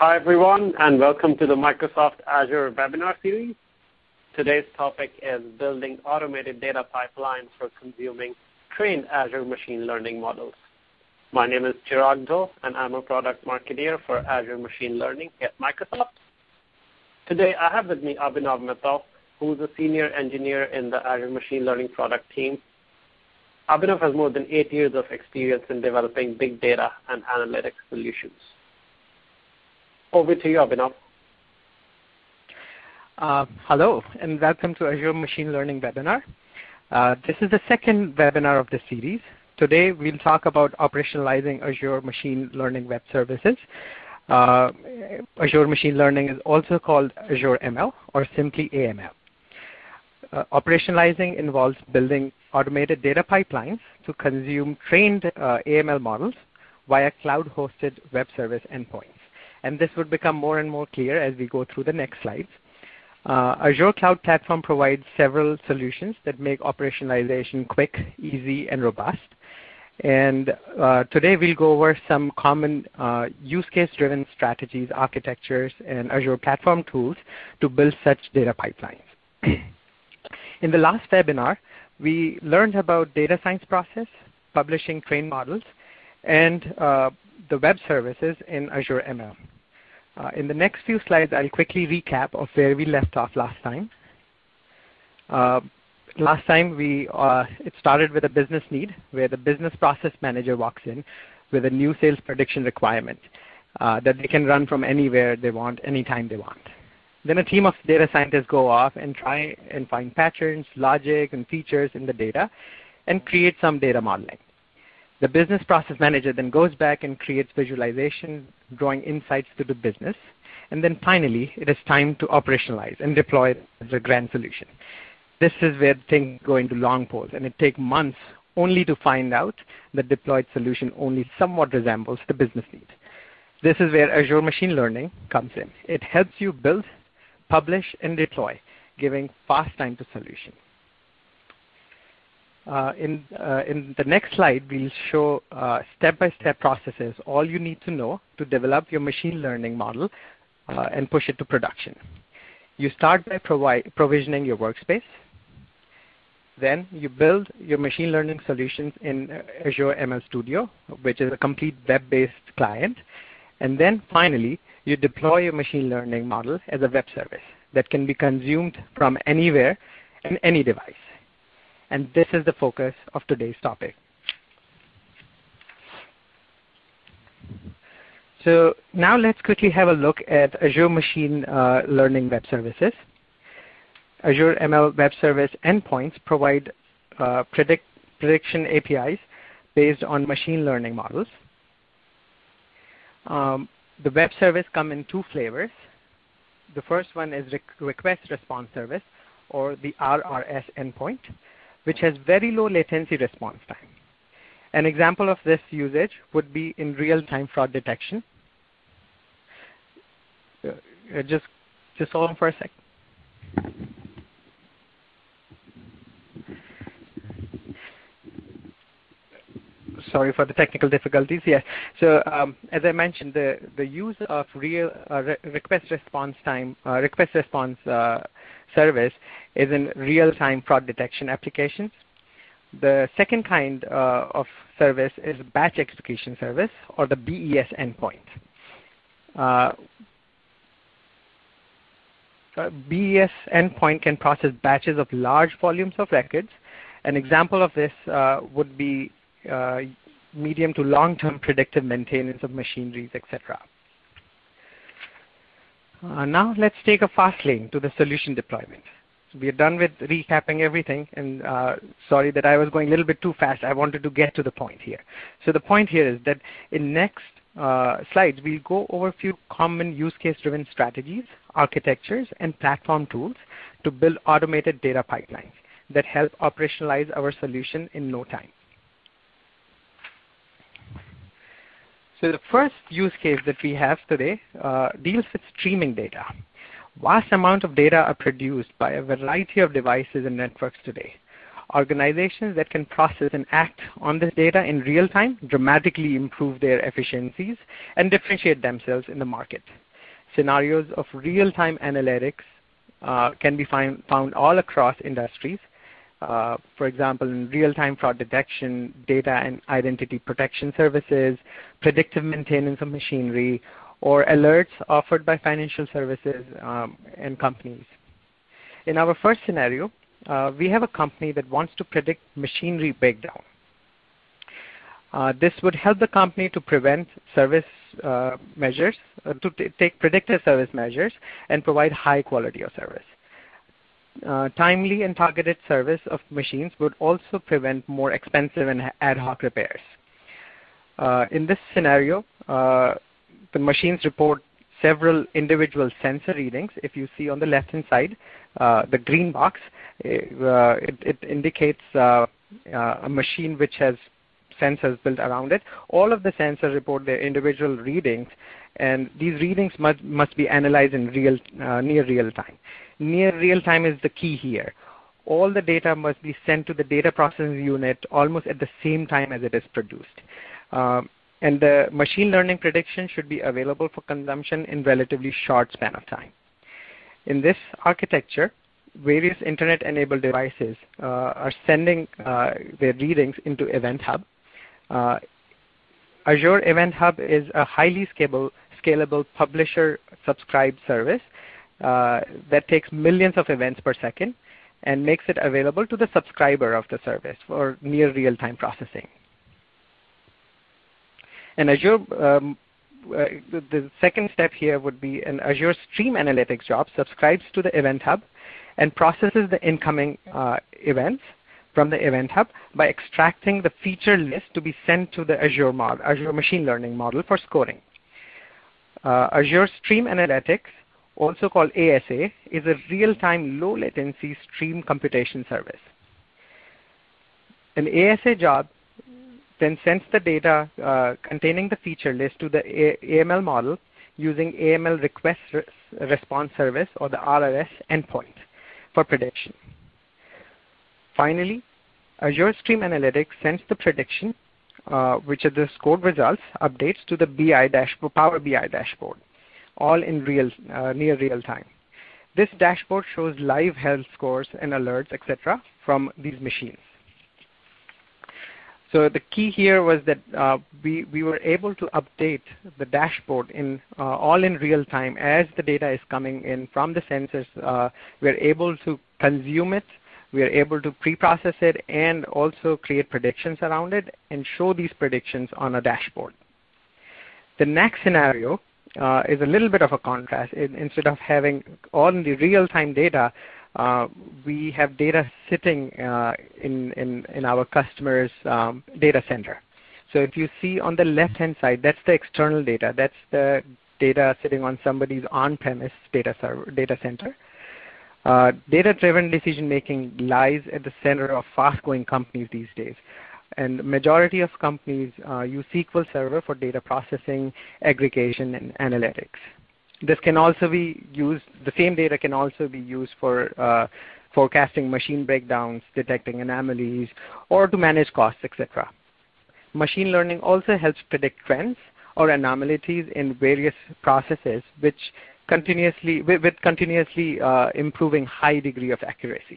Hi, everyone, and welcome to the Microsoft Azure webinar series. Today's topic is building automated data pipelines for consuming trained Azure machine learning models. My name is Chirag Dhol, and I'm a product marketer for Azure Machine Learning at Microsoft. Today, I have with me Abhinav Mittal, who is a senior engineer in the Azure Machine Learning product team. Abhinav has more than 8 years of experience in developing big data and analytics solutions. Over to you, Abhinav. Hello, and welcome to Azure Machine Learning webinar. This is the second webinar of the series. Today, we'll talk about operationalizing Azure Machine Learning Web Services. Azure Machine Learning is also called Azure ML, or simply AML. Operationalizing involves building automated data pipelines to consume trained AML models via cloud-hosted web service endpoints. And this would become more and more clear as we go through the next slides. Azure Cloud Platform provides several solutions that make operationalization quick, easy, and robust. And today we'll go over some common use case-driven strategies, architectures, and Azure Platform tools to build such data pipelines. In the last webinar, we learned about data science process, publishing trained models, and the web services in Azure ML. In the next few slides, I'll quickly recap of where we left off last time. Last time, it started with a business need where the business process manager walks in with a new sales prediction requirement that they can run from anywhere they want, anytime they want. Then a team of data scientists go off and try and find patterns, logic, and features in the data and create some data modeling. The business process manager then goes back and creates visualization, drawing insights to the business. And then finally, it is time to operationalize and deploy the grand solution. This is where things go into long poles, and it takes months only to find out the deployed solution only somewhat resembles the business need. This is where Azure Machine Learning comes in. It helps you build, publish, and deploy, giving fast time to solution. In the next slide, we'll show step-by-step processes, all you need to know to develop your machine learning model and push it to production. You start by provisioning your workspace. Then you build your machine learning solutions in Azure ML Studio, which is a complete web-based client. And then finally, you deploy your machine learning model as a web service that can be consumed from anywhere and any device. And this is the focus of today's topic. So now let's quickly have a look at Azure Machine Learning Web Services. Azure ML Web Service endpoints provide prediction APIs based on machine learning models. The web service comes in two flavors. The first one is Request Response Service, or the RRS endpoint, which has very low latency response time. An example of this usage would be in real-time fraud detection. Just hold on for a sec. Sorry for the technical difficulties. Yes. So as I mentioned, the use of request response service is in real-time fraud detection applications. The second kind of service is batch execution service, or the BES endpoint. BES endpoint can process batches of large volumes of records. An example of this would be medium to long-term predictive maintenance of machineries, etc. Now let's take a fast lane to the solution deployment. So we are done with recapping everything, and sorry that I was going a little bit too fast. I wanted to get to the point here. So the point here is that in next slides, we'll go over a few common use case-driven strategies, architectures, and platform tools to build automated data pipelines that help operationalize our solution in no time. So the first use case that we have today deals with streaming data. Vast amount of data are produced by a variety of devices and networks today. Organizations that can process and act on this data in real time dramatically improve their efficiencies and differentiate themselves in the market. scenarios of real-time analytics can be found all across industries. For example, in real-time fraud detection, data and identity protection services, predictive maintenance of machinery, or alerts offered by financial services and companies. In our first scenario, we have a company that wants to predict machinery breakdown. This would help the company to prevent service measures, take predictive service measures, and provide high quality of service. Timely and targeted service of machines would also prevent more expensive and ad hoc repairs. In this scenario, the machines report several individual sensor readings. If you see on the left-hand side, the green box, it indicates a machine which has sensors built around it. All of the sensors report their individual readings, and these readings must be analyzed in near real time. Near real time is the key here. All the data must be sent to the data processing unit almost at the same time as it is produced. And the machine learning prediction should be available for consumption in relatively short span of time. In this architecture, various internet-enabled devices are sending their readings into Event Hub. Azure Event Hub is a highly scalable publisher-subscribed service that takes millions of events per second and makes it available to the subscriber of the service for near real-time processing. And Azure, the second step here would be an Azure Stream Analytics job subscribes to the Event Hub and processes the incoming events from the Event Hub by extracting the feature list to be sent to the Azure Machine Learning model for scoring. Azure Stream Analytics, also called ASA, is a real-time low-latency stream computation service. An ASA job then sends the data containing the feature list to the AML model using AML Request Response Service, or the RRS endpoint, for prediction. Finally, Azure Stream Analytics sends the prediction, which are the scored results, updates to the Power BI dashboard, all in near real time. This dashboard shows live health scores and alerts, etc., from these machines. So the key here was that we were able to update the dashboard all in real time as the data is coming in from the sensors. We're able to consume it, we are able to pre-process it, and also create predictions around it and show these predictions on a dashboard. The next scenario is a little bit of a contrast. Instead of having all in the real-time data, we have data sitting in our customer's data center. So if you see on the left-hand side, that's the external data. That's the data sitting on somebody's on-premise data center. Data-driven decision-making lies at the center of fast-growing companies these days. And the majority of companies use SQL Server for data processing, aggregation, and analytics. This can also be used, the same data can also be used for forecasting machine breakdowns, detecting anomalies, or to manage costs, etc. Machine learning also helps predict trends or anomalies in various processes with continuously improving high degree of accuracy.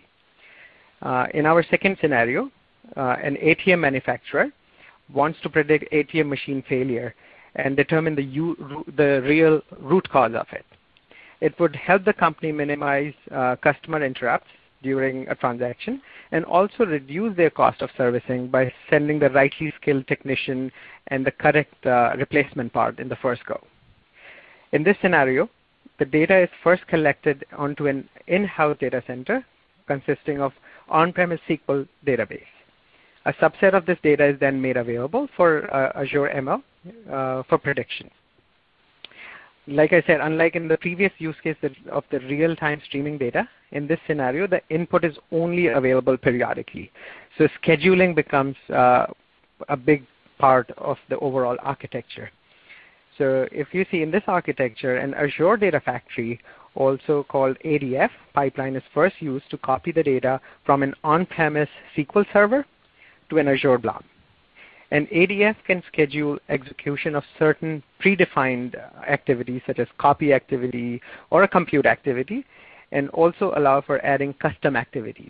In our second scenario, an ATM manufacturer wants to predict ATM machine failure and determine the real root cause of it. It would help the company minimize customer interrupts during a transaction and also reduce their cost of servicing by sending the rightly skilled technician and the correct replacement part in the first go. In this scenario, the data is first collected onto an in-house data center consisting of on-premise SQL database. A subset of this data is then made available for Azure ML for prediction. Like I said, unlike in the previous use case of the real-time streaming data, in this scenario, the input is only available periodically. So scheduling becomes a big part of the overall architecture. So if you see in this architecture, an Azure Data Factory, also called ADF, pipeline is first used to copy the data from an on-premise SQL server to an Azure blob. An ADF can schedule execution of certain predefined activities such as copy activity or a compute activity, and also allow for adding custom activities.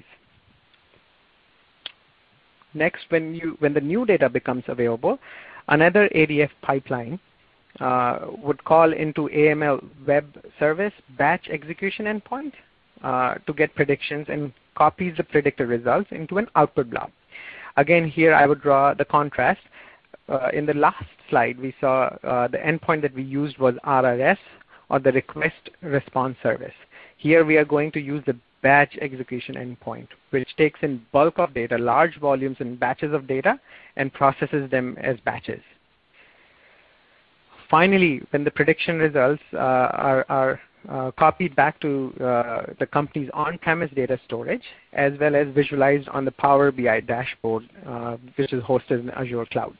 Next, when the new data becomes available, another ADF pipeline would call into AML web service batch execution endpoint to get predictions and copies the predicted results into an output blob. Again, here I would draw the contrast. In the last slide, we saw the endpoint that we used was RRS, or the request response service. Here we are going to use the batch execution endpoint, which takes in bulk of data, large volumes and batches of data, and processes them as batches. Finally, when the prediction results are copied back to the company's on-premise data storage, as well as visualized on the Power BI dashboard, which is hosted in Azure Cloud.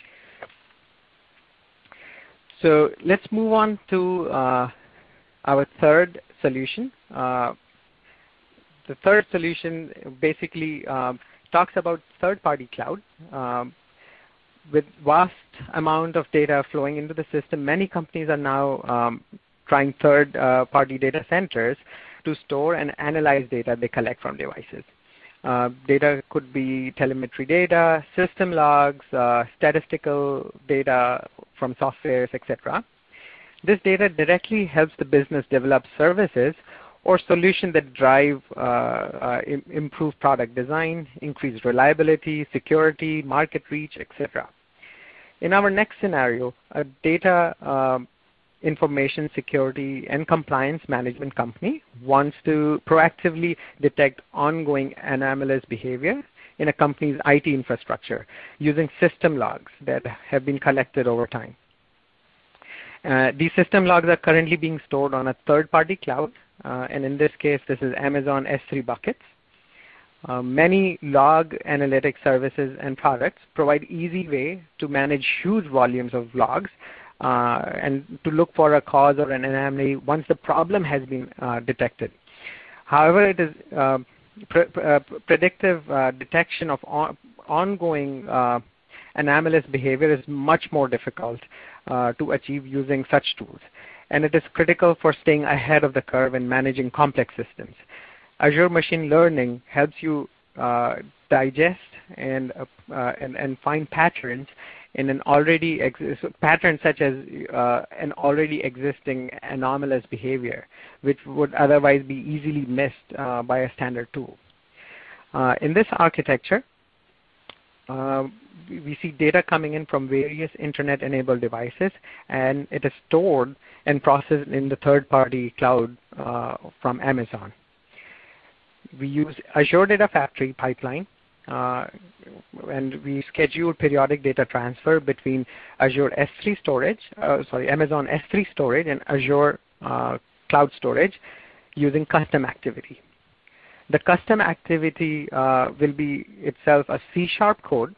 So let's move on to our third solution. The third solution basically talks about third-party cloud. With vast amount of data flowing into the system, many companies are now trying third-party data centers to store and analyze data they collect from devices. Data could be telemetry data, system logs, statistical data from softwares, etc. This data directly helps the business develop services or solutions that drive improved product design, increased reliability, security, market reach, etc. In our next scenario, a data information security and compliance management company wants to proactively detect ongoing anomalous behavior in a company's IT infrastructure using system logs that have been collected over time. These system logs are currently being stored on a third-party cloud, and in this case, this is Amazon S3 buckets. Many log analytic services and products provide easy way to manage huge volumes of logs and to look for a cause or an anomaly once the problem has been detected. However, it is predictive detection of ongoing anomalous behavior is much more difficult to achieve using such tools, and it is critical for staying ahead of the curve and managing complex systems. Azure Machine Learning helps you digest and find patterns in an already patterns such as an already existing anomalous behavior, which would otherwise be easily missed by a standard tool. In this architecture, we see data coming in from various internet-enabled devices, and it is stored and processed in the third-party cloud from Amazon. We use Azure Data Factory pipeline, and we schedule periodic data transfer between Azure S3 storage, Amazon S3 storage and Azure Cloud Storage using custom activity. The custom activity will be itself a C# code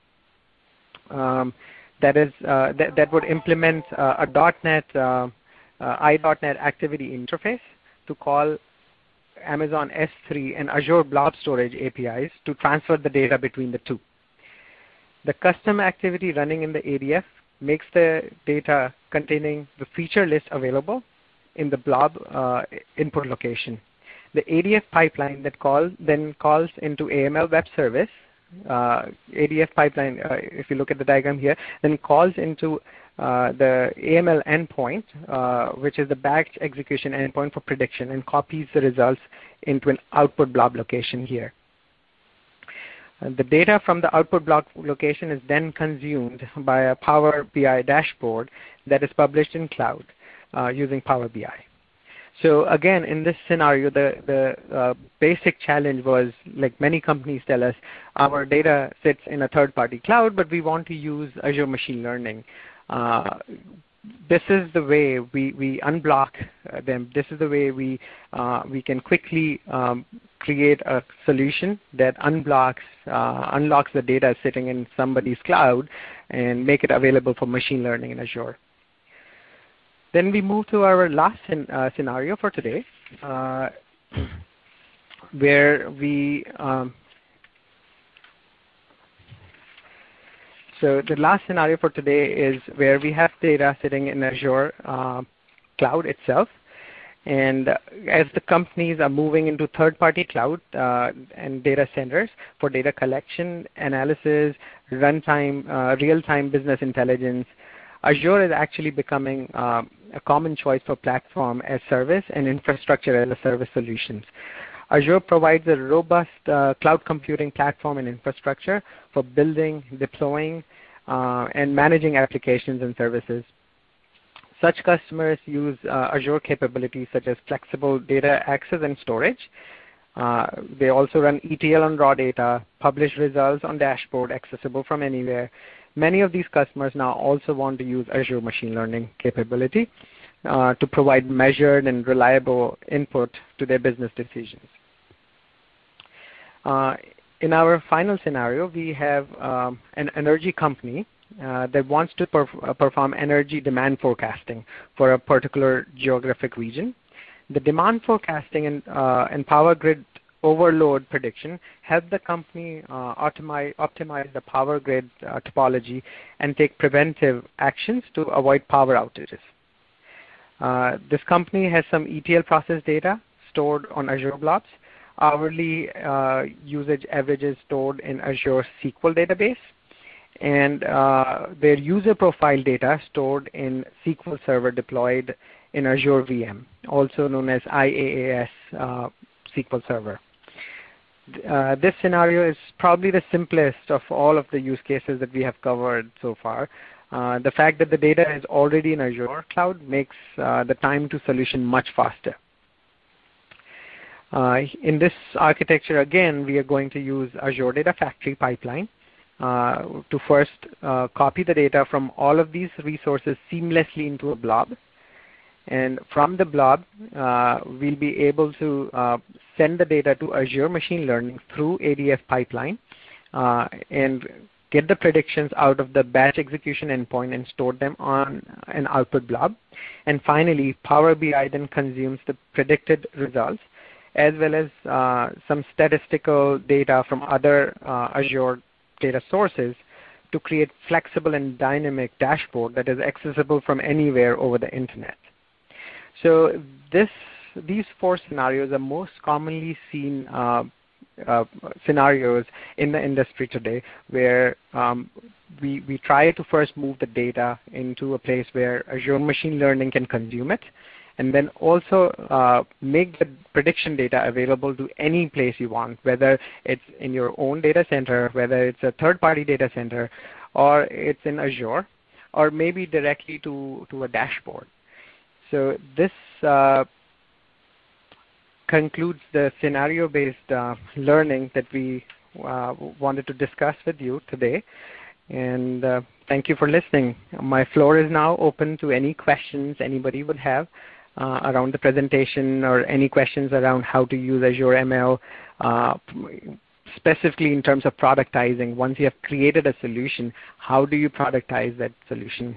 that would implement a .NET i.NET activity interface to call Amazon S3 and Azure Blob Storage APIs to transfer the data between the two. The custom activity running in the ADF makes the data containing the feature list available in the blob input location. The ADF pipeline that then calls into AML web service. ADF pipeline, if you look at the diagram here, then calls into the AML endpoint, which is the batch execution endpoint for prediction, and copies the results into an output blob location here. The data from the output blob location is then consumed by a Power BI dashboard that is published in cloud using Power BI. So again, in this scenario, the basic challenge was, like many companies tell us, our data sits in a third-party cloud, but we want to use Azure Machine Learning. This is the way we unblock them. This is the way we can quickly create a solution that unlocks the data sitting in somebody's cloud and make it available for machine learning in Azure. Then we move to our last scenario for today, where we So the last scenario for today is where we have data sitting in Azure cloud itself. And as the companies are moving into third-party cloud and data centers for data collection, analysis, runtime, real-time business intelligence, Azure is actually becoming a common choice for platform as service and infrastructure as a service solutions. Azure provides a robust cloud computing platform and infrastructure for building, deploying, and managing applications and services. Such customers use Azure capabilities such as flexible data access and storage. They also run ETL on raw data, publish results on dashboard accessible from anywhere. Many of these customers now also want to use Azure machine learning capability to provide measured and reliable input to their business decisions. In our final scenario, we have an energy company that wants to perform energy demand forecasting for a particular geographic region. The demand forecasting and power grid overload prediction help the company optimize the power grid topology and take preventive actions to avoid power outages. This company has some ETL process data stored on Azure blobs, hourly usage averages stored in Azure SQL database, and their user profile data stored in SQL Server deployed in Azure VM, also known as IaaS SQL Server. This scenario is probably the simplest of all of the use cases that we have covered so far. The fact that the data is already in Azure cloud makes the time to solution much faster. In this architecture, again, we are going to use Azure Data Factory pipeline to first copy the data from all of these resources seamlessly into a blob. And from the blob, we'll be able to send the data to Azure Machine Learning through ADF pipeline and get the predictions out of the batch execution endpoint and store them on an output blob. And finally, Power BI then consumes the predicted results as well as some statistical data from other Azure data sources to create flexible and dynamic dashboard that is accessible from anywhere over the internet. So these four scenarios are most commonly seen scenarios in the industry today, where we try to first move the data into a place where Azure Machine Learning can consume it, and then also make the prediction data available to any place you want, whether it's in your own data center, whether it's a third-party data center, or it's in Azure, or maybe directly to a dashboard. So this concludes the scenario-based learning that we wanted to discuss with you today. And thank you for listening. My floor is now open to any questions anybody would have around the presentation, or any questions around how to use Azure ML, specifically in terms of productizing. Once you have created a solution, how do you productize that solution?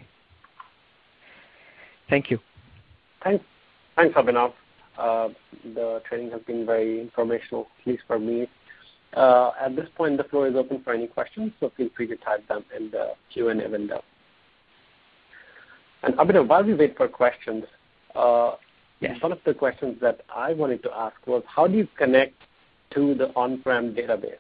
Thank you. Thanks, Abhinav. The training has been very informational, at least for me. At this point, the floor is open for any questions, so feel free to type them in the Q&A window. And Abhinav, while we wait for questions, yes. One of the questions that I wanted to ask was, how do you connect to the on-prem database?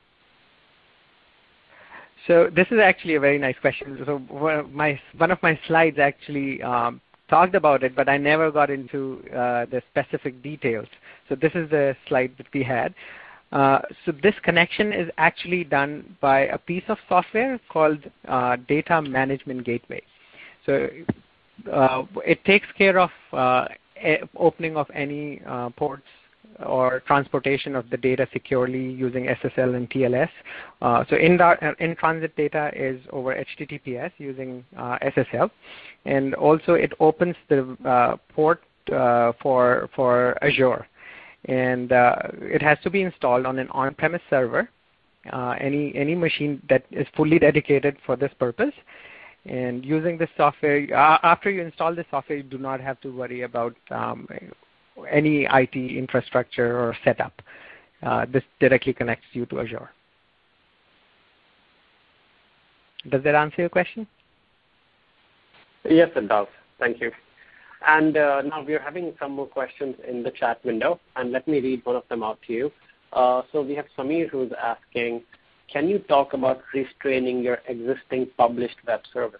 So this is actually a very nice question. So one of my slides actually talked about it, but I never got into the specific details. So this is the slide that we had. So this connection is actually done by a piece of software called Data Management Gateway. So it takes care of opening of any ports or transportation of the data securely using SSL and TLS. So in-transit data is over HTTPS using SSL, and also it opens the port for Azure, and it has to be installed on an on-premise server, any machine that is fully dedicated for this purpose. And using this software, after you install the software, you do not have to worry about any IT infrastructure or setup. This directly connects you to Azure. Does that answer your question? Yes, it does. Thank you. And now we're having some more questions in the chat window, and let me read one of them out to you. So we have Samir who's asking, can you talk about restraining your existing published web services?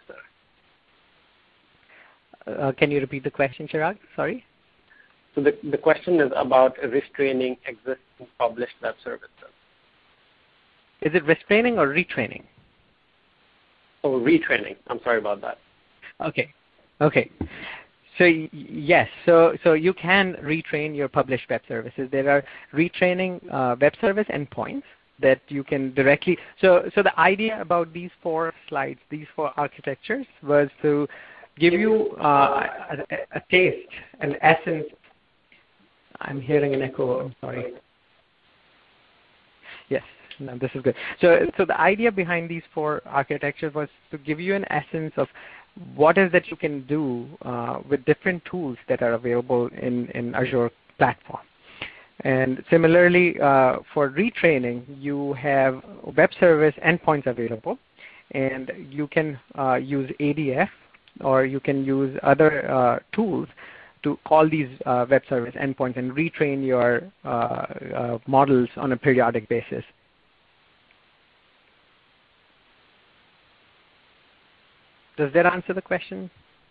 Can you repeat the question, Chirag? Sorry. So the question is about restraining existing published web services. Is it restraining or retraining? Oh, retraining. I'm sorry about that. Okay. Okay. So yes, so you can retrain your published web services. There are retraining web service endpoints that you can directly. So the idea about these 4 slides, these 4 architectures, was to give you a taste, an essence. I'm hearing an echo. I'm sorry. Yes. No, this is good. So the idea behind these 4 architectures was to give you an essence of what is that you can do with different tools that are available in Azure platform. And similarly, for retraining, you have web service endpoints available, and you can use ADF, or you can use other tools to call these web service endpoints and retrain your models on a periodic basis. Does that answer the question?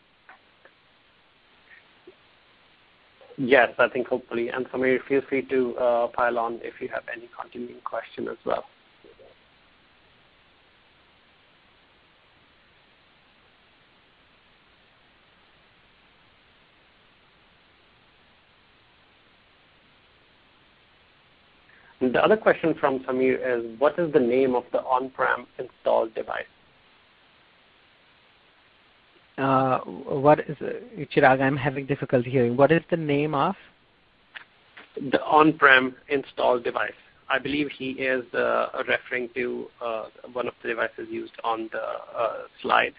Yes, I think hopefully. And Samir, feel free to pile on if you have any continuing question as well. And the other question from Samir is, what is the name of the on-prem installed device? What is Chirag? I'm having difficulty hearing. What is the name of? The on-prem installed device. I believe he is referring to one of the devices used on the slide.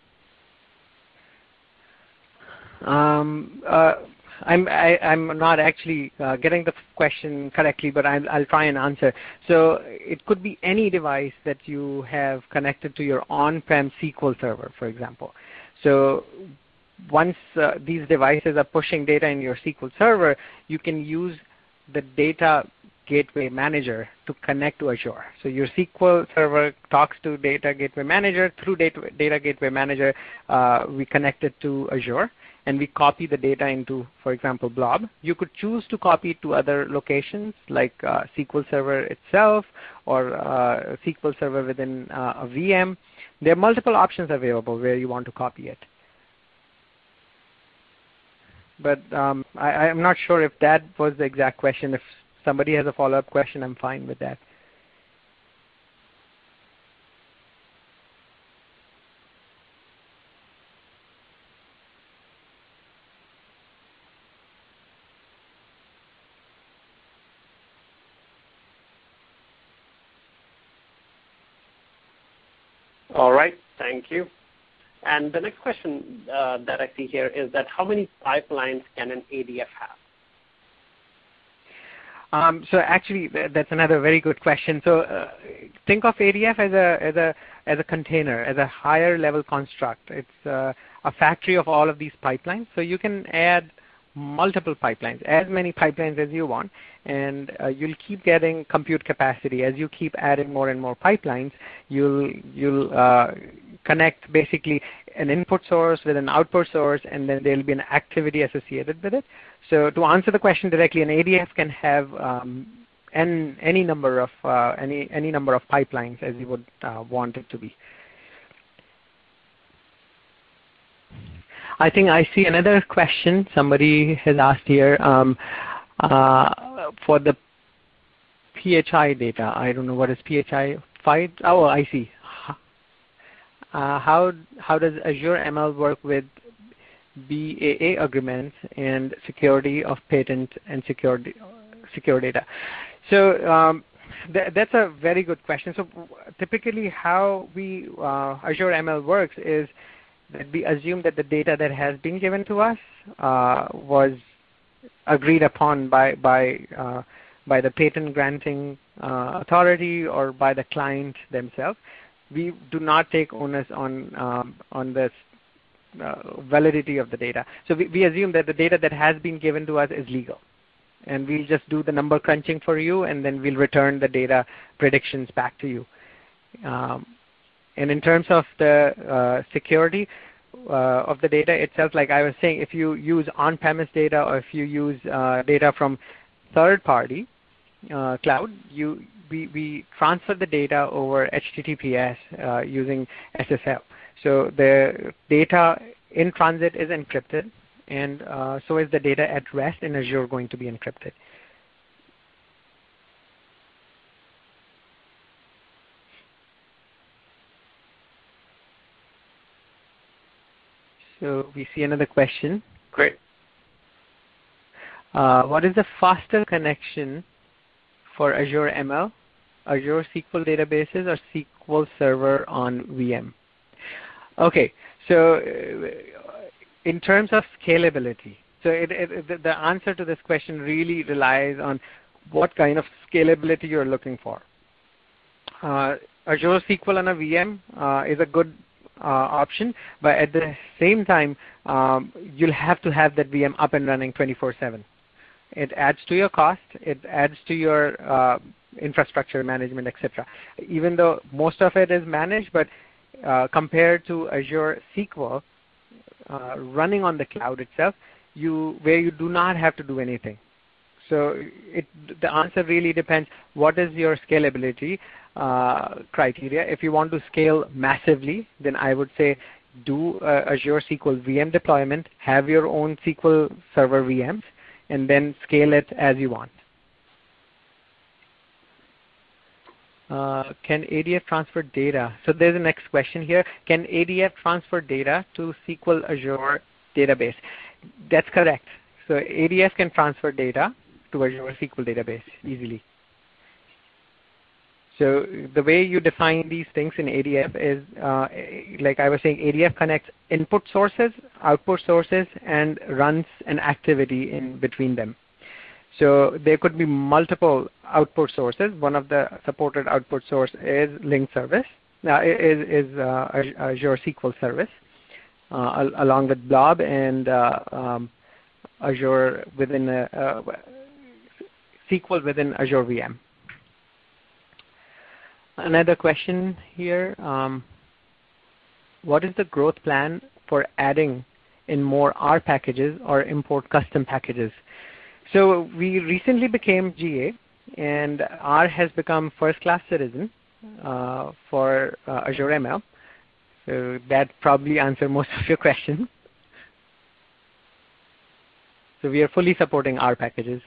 I'm not actually getting the question correctly, but I'll try and answer. So it could be any device that you have connected to your on-prem SQL server, for example. So once these devices are pushing data in your SQL server, you can use the Data Gateway Manager to connect to Azure. So your SQL server talks to Data Gateway Manager. Through Data Gateway Manager, we connect it to Azure, and we copy the data into, for example, Blob. You could choose to copy it to other locations like SQL Server itself or SQL Server within a VM. There are multiple options available where you want to copy it. But I'm not sure if that was the exact question. If somebody has a follow-up question, I'm fine with that. All right, thank you. And the next question that I see here is that how many pipelines can an ADF have? So actually, that's another very good question. So think of ADF as a container, as a higher level construct. It's a factory of all of these pipelines. So you can add multiple pipelines, as many pipelines as you want, and you'll keep getting compute capacity. As you keep adding more and more pipelines, you'll connect basically an input source with an output source, and then there'll be an activity associated with it. So to answer the question directly, an ADF can have any number of pipelines as you would want it to be. I think I see another question somebody has asked here for the PHI data. I don't know what is PHI 5. Oh, I see. How does Azure ML work with BAA agreements and security of patent and secure data? So that's a very good question. So typically how Azure ML works is that we assume that the data that has been given to us was agreed upon by the patent granting authority or by the client themselves. we do not take onus on the validity of the data. So we assume that the data that has been given to us is legal. And we'll just do the number crunching for you, and then we'll return the data predictions back to you. And in terms of the security of the data itself, like I was saying, if you use on-premise data or if you use data from third-party cloud, we transfer the data over HTTPS using SSL. So the data in transit is encrypted, and so is the data at rest in Azure going to be encrypted. So we see another question. Great. What is the faster connection for Azure ML, Azure SQL databases, or SQL Server on VM? Okay, so in terms of scalability, so the answer to this question really relies on what kind of scalability you're looking for. Azure SQL on a VM is a good option, but at the same time, you'll have to have that VM up and running 24/7. It adds to your cost, it adds to your infrastructure management, etc. Even though most of it is managed, but compared to Azure SQL running on the cloud itself, where you do not have to do anything. So the answer really depends what is your scalability criteria. If you want to scale massively, then I would say do Azure SQL VM deployment, have your own SQL Server VMs, and then scale it as you want. Can ADF transfer data? So there's the next question here. Can ADF transfer data to SQL Azure database? That's correct. So ADF can transfer data to Azure SQL database easily. So the way you define these things in ADF is, like I was saying, ADF connects input sources, output sources, and runs an activity in between them. So there could be multiple output sources. One of the supported output source is link service, is Azure SQL service, along with Blob and Azure within SQL within Azure VM. Another question here, what is the growth plan for adding in more R packages or import custom packages? So we recently became GA, and R has become first-class citizen for Azure ML. So that probably answers most of your questions. So we are fully supporting R packages.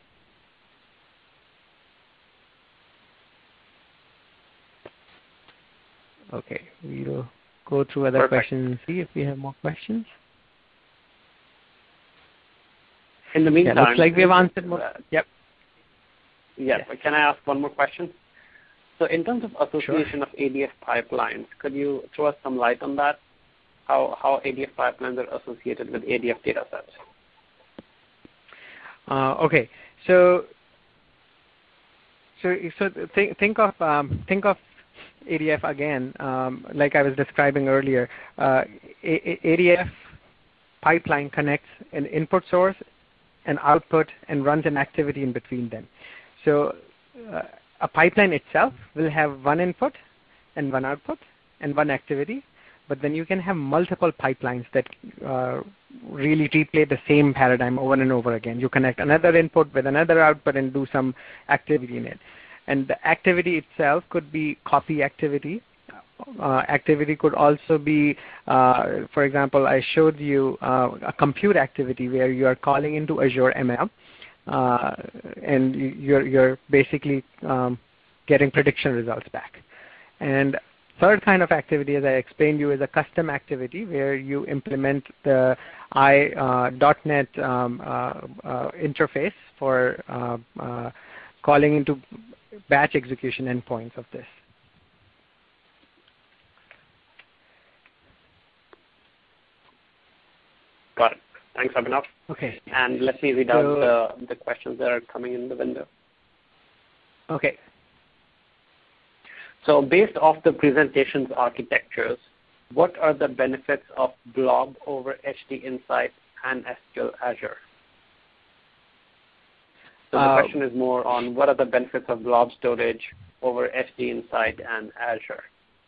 Okay, we'll go through other questions and see if we have more questions. In the meantime, looks like we have answered most. Yep. Yeah, yes. Can I ask one more question? So in terms of association Sure. of ADF pipelines, could you throw us some light on that? How ADF pipelines are associated with ADF datasets? Okay, so think of ADF again, like I was describing earlier. ADF pipeline connects an input source, an output, and runs an activity in between them. So a pipeline itself will have one input and one output and one activity, but then you can have multiple pipelines that really replay the same paradigm over and over again. You connect another input with another output and do some activity in it. And the activity itself could be copy activity. Activity could also be, for example, I showed you a compute activity where you are calling into Azure ML, and you're basically getting prediction results back. And third kind of activity, as I explained you, is a custom activity where you implement the .NET interface for calling into batch execution endpoints of this. Got it. Thanks, Abhinav. Okay. And let me read out the questions that are coming in the window. Okay. So based off the presentation's architectures, what are the benefits of Blob over HD Insight and SQL Azure? So the question is more on what are the benefits of Blob storage over HD Insight and Azure?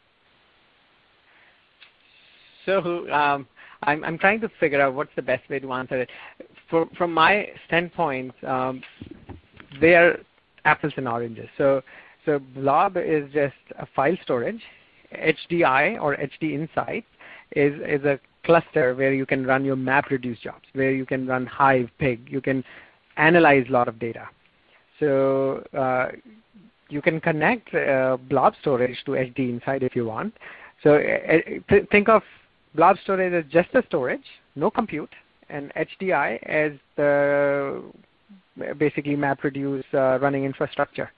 So I'm trying to figure out what's the best way to answer it. From my standpoint, they are apples and oranges. So Blob is just a file storage. HDI or HD Insight is a cluster where you can run your MapReduce jobs, where you can run Hive, Pig. You can analyze a lot of data. So you can connect Blob storage to HD Insight if you want. So think of Blob storage as just a storage, no compute, and HDI as the basically MapReduce running infrastructure.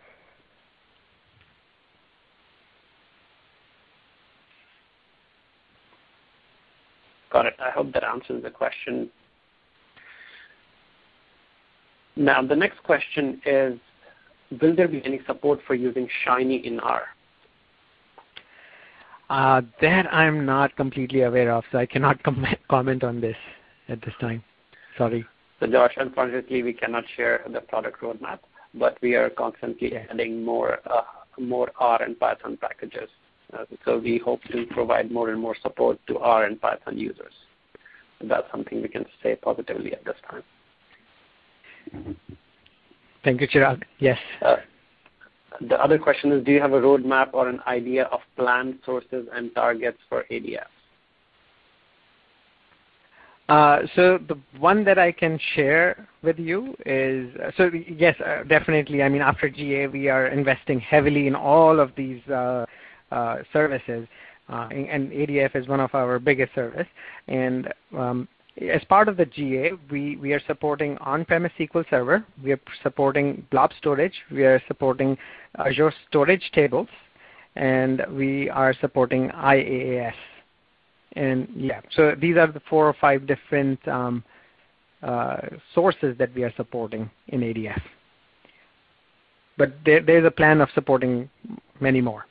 Got it. I hope that answers the question. Now, the next question is, will there be any support for using Shiny in R? That I'm not completely aware of, so I cannot comment on this at this time. Sorry. So Josh, unfortunately, we cannot share the product roadmap, but we are constantly adding more R and Python packages. So we hope to provide more and more support to R and Python users. That's something we can say positively at this time. Thank you, Chirag. Yes. The other question is, do you have a roadmap or an idea of planned sources and targets for ADF? So the one that I can share with you is, so yes, definitely. I mean, after GA, we are investing heavily in all of these services, and ADF is one of our biggest service. And as part of the GA, we are supporting on-premise SQL Server. We are supporting Blob storage. We are supporting Azure Storage Tables, and we are supporting IaaS. And yeah, so these are the 4 or 5 different sources that we are supporting in ADF. But there's a plan of supporting many more.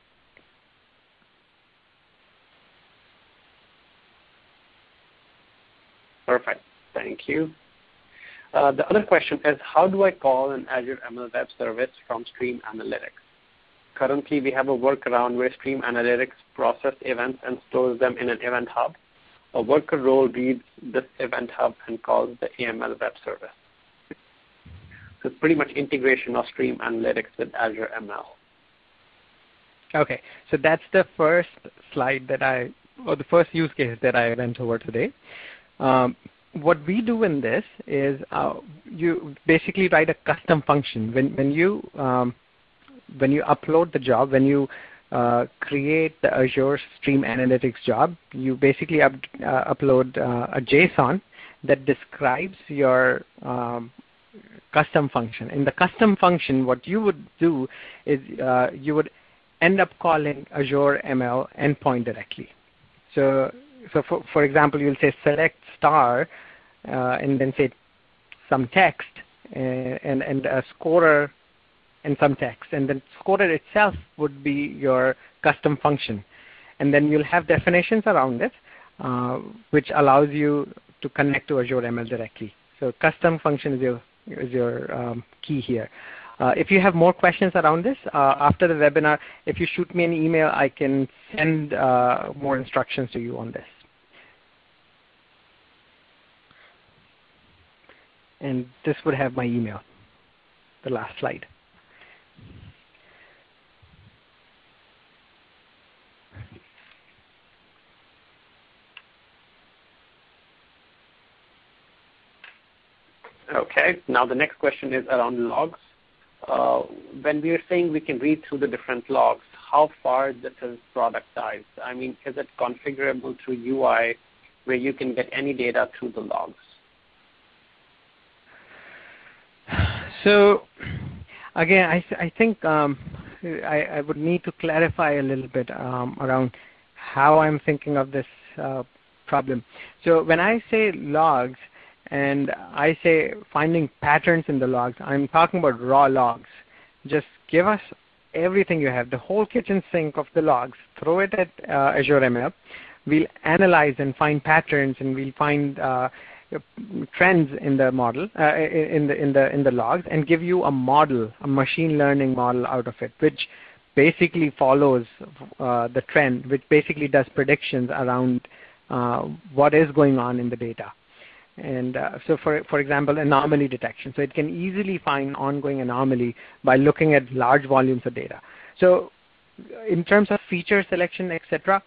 Perfect. Thank you. The other question is, how do I call an Azure ML Web Service from Stream Analytics? Currently, we have a workaround where Stream Analytics processes events and stores them in an event hub. A worker role reads this event hub and calls the AML Web Service. So it's pretty much integration of Stream Analytics with Azure ML. Okay, so that's the first slide that or the first use case that I went over today. What we do in this is you basically write a custom function. When you upload the job, when you create the Azure Stream Analytics job, you basically upload a JSON that describes your custom function. In the custom function, what you would do is you would end up calling Azure ML endpoint directly. So for example, you'll say select star and then say some text and a scorer and some text. And then scorer itself would be your custom function. And then you'll have definitions around it, which allows you to connect to Azure ML directly. So custom function is your key here. If you have more questions around this, after the webinar, if you shoot me an email, I can send more instructions to you on this. And this would have my email, the last slide. Okay, now the next question is around logs. When we are saying we can read through the different logs, how far this is productized? I mean, is it configurable through UI where you can get any data through the logs? So again, I think I would need to clarify a little bit around how I'm thinking of this problem. So when I say logs and I say finding patterns in the logs, I'm talking about raw logs. Just give us everything you have, the whole kitchen sink of the logs, throw it at Azure ML. We'll analyze and find patterns, and we'll find trends in the model, in the logs, and give you a model, a machine learning model out of it, which basically follows the trend, which basically does predictions around what is going on in the data. And so for example, anomaly detection. So it can easily find ongoing anomaly by looking at large volumes of data. So in terms of feature selection, etc.,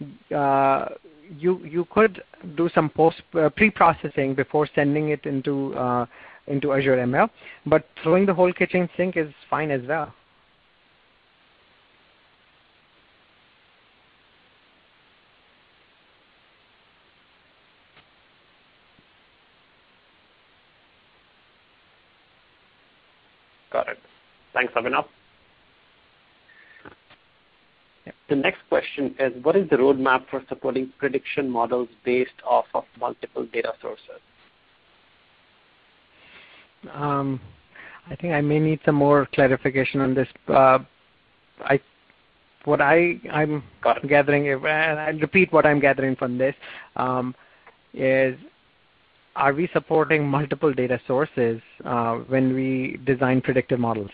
you could do some pre-processing before sending it into Azure ML, but throwing the whole kitchen sink is fine as well. Got it. Thanks, Abhinav. Yep. The next question is, what is the roadmap for supporting prediction models based off of multiple data sources? I think I may need some more clarification on this. What I'm gathering, and I'll repeat what I'm gathering from this, is, are we supporting multiple data sources when we design predictive models?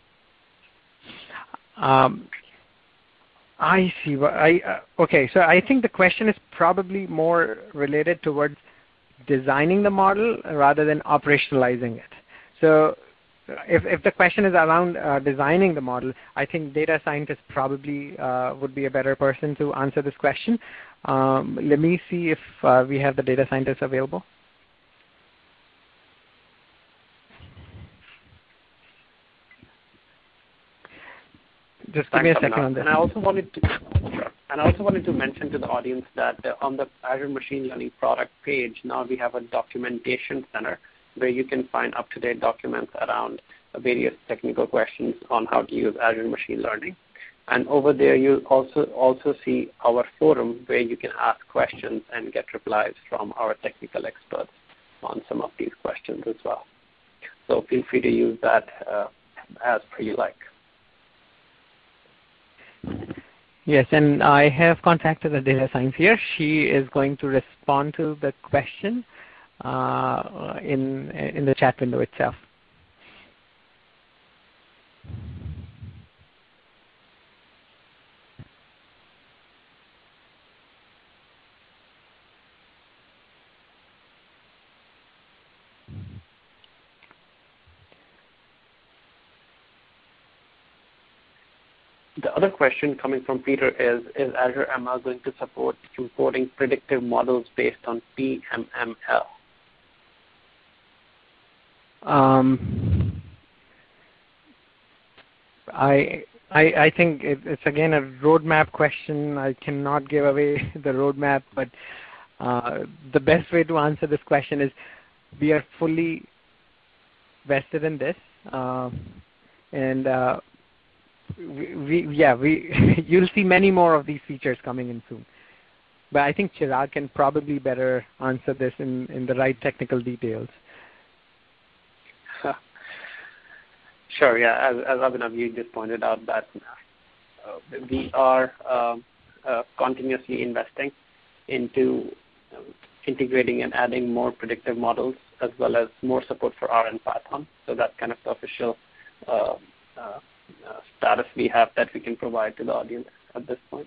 I see. Okay, so I think the question is probably more related towards designing the model rather than operationalizing it. So if the question is around designing the model, I think data scientists probably would be a better person to answer this question. Let me see if we have the data scientists available. Just give me a second on this. And I also wanted to mention to the audience that on the Azure Machine Learning product page, now we have a documentation center where you can find up-to-date documents around various technical questions on how to use Azure Machine Learning. And over there, you'll also see our forum where you can ask questions and get replies from our technical experts on some of these questions as well. So feel free to use that as per you like. Yes, and I have contacted the data science here. She is going to respond to the question in the chat window itself. The other question coming from Peter is Azure ML going to support importing predictive models based on PMML? I think it's again a roadmap question. I cannot give away the roadmap, but the best way to answer this question is we are fully vested in this, and you'll see many more of these features coming in soon. But I think Chirag can probably better answer this in the right technical details. Sure, yeah. As Abhinav, you just pointed out that we are continuously investing into integrating and adding more predictive models as well as more support for R and Python. So that's kind of the official status we have that we can provide to the audience at this point.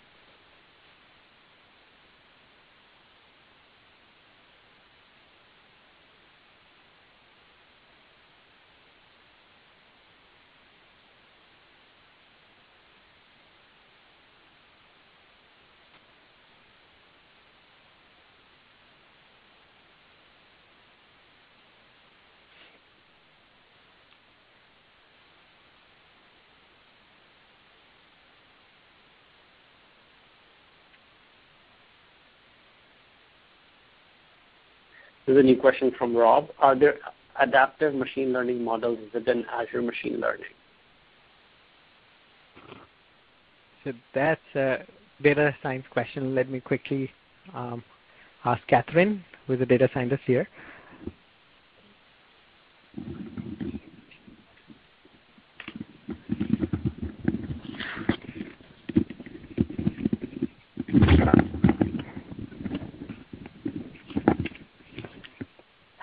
There's a new question from Rob. Are there adaptive machine learning models within Azure Machine Learning? So that's a data science question. Let me quickly ask Catherine, who is a data scientist here.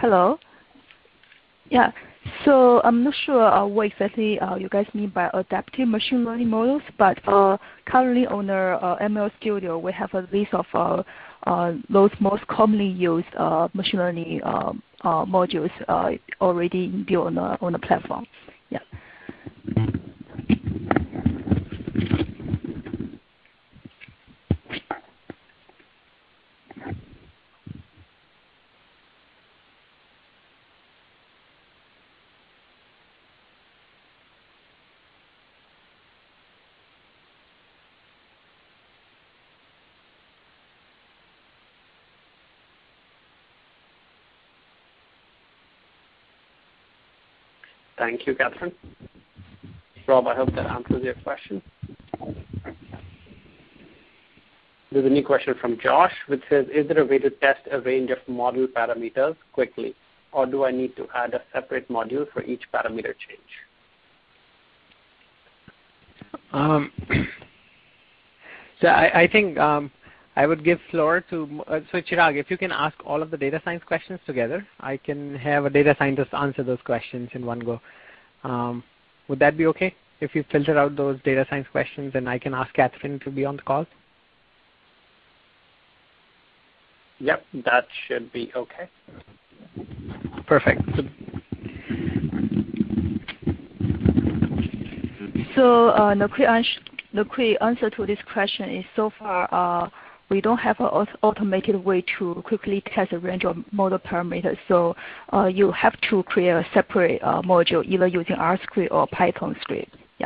Hello. Yeah. So I'm not sure what exactly you guys mean by adaptive machine learning models, but currently on our ML Studio, we have a list of those most commonly used machine learning modules already built on the platform. Yeah. Thank you, Catherine. Rob, I hope that answers your question. There's a new question from Josh, which says, is there a way to test a range of model parameters quickly, or do I need to add a separate module for each parameter change? So I think I would give floor to, so Chirag, if you can ask all of the data science questions together, I can have a data scientist answer those questions in one go. Would that be okay? If you filter out those data science questions, and I can ask Catherine to be on the call? Yep, that should be okay. Perfect. So the quick answer to this question is, so far we don't have an automated way to quickly test a range of model parameters. So you have to create a separate module, either using R script or Python script. Yeah.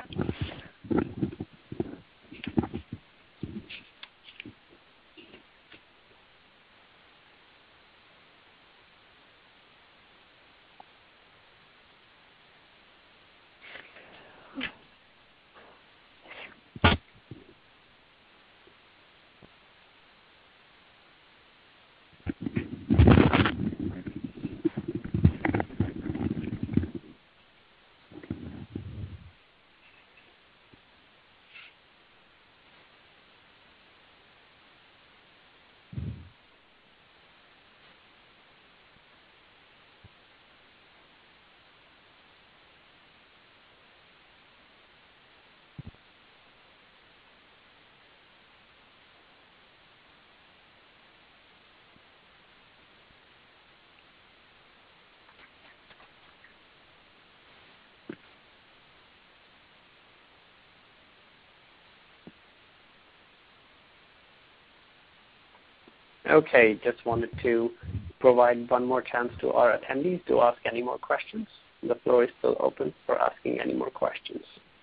Okay, just wanted to provide one more chance to our attendees to ask any more questions. The floor is still open for asking any more questions.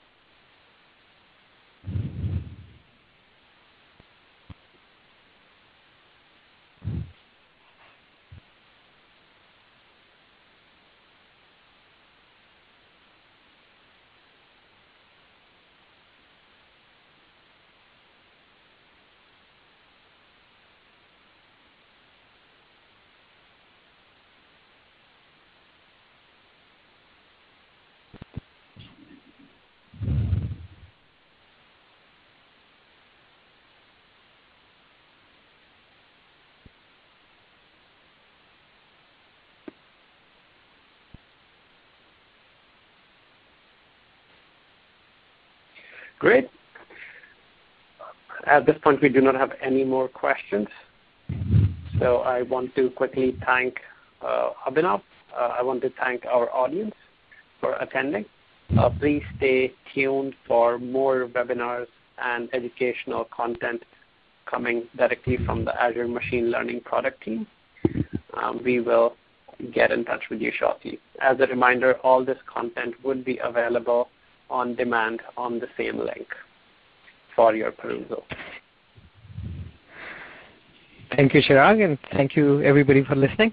Great. At this point, we do not have any more questions. So I want to quickly thank Abhinav. I want to thank our audience for attending. Please stay tuned for more webinars and educational content coming directly from the Azure Machine Learning product team. We will get in touch with you shortly. As a reminder, all this content would be available on demand on the same link for your perusal. Thank you, Chirag, and thank you, everybody, for listening.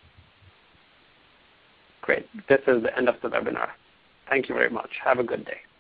Great. This is the end of the webinar. Thank you very much. Have a good day.